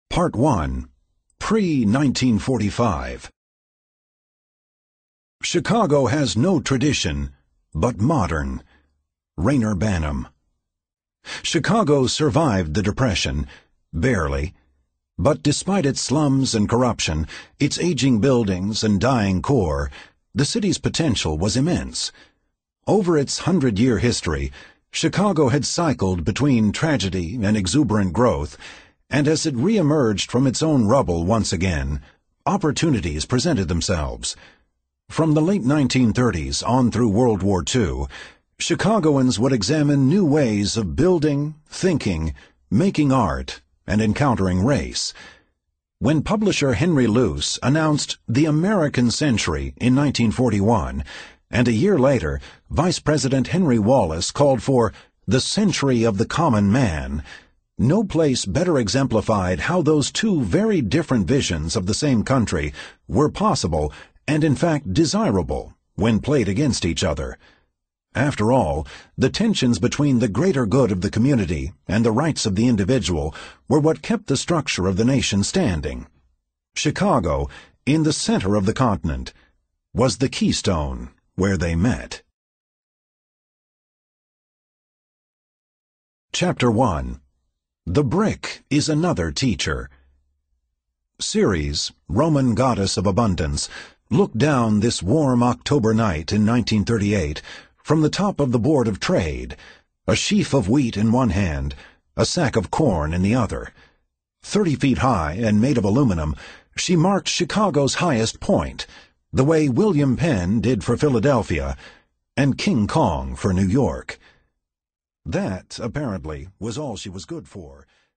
Part 1. Pre-1945. Chicago has no tradition, but modern. Reyner Banham. Chicago survived the Depression, barely. But despite its slums and corruption, its aging buildings and dying core, the city's potential was immense. Over its 100-year history, Chicago had cycled between tragedy and exuberant growth, and as it re-emerged from its own rubble once again, opportunities presented themselves. From the late 1930s on through World War II, Chicagoans would examine new ways of building, thinking, making art, and encountering race. When publisher Henry Luce announced The American Century in 1941, and a year later, Vice President Henry Wallace called for The Century of the Common Man, no place better exemplified how those two very different visions of the same country were possible and in fact desirable when played against each other. After all, the tensions between the greater good of the community and the rights of the individual were what kept the structure of the nation standing. Chicago, in the center of the continent, was the keystone where they met. Chapter 1. The Brick is Another Teacher. Ceres, Roman goddess of abundance, looked down this warm October night in 1938 from the top of the Board of Trade, a sheaf of wheat in one hand, a sack of corn in the other. 30 feet high and made of aluminum, she marked Chicago's highest point, the way William Penn did for Philadelphia, and King Kong for New York. That, apparently, was all she was good for.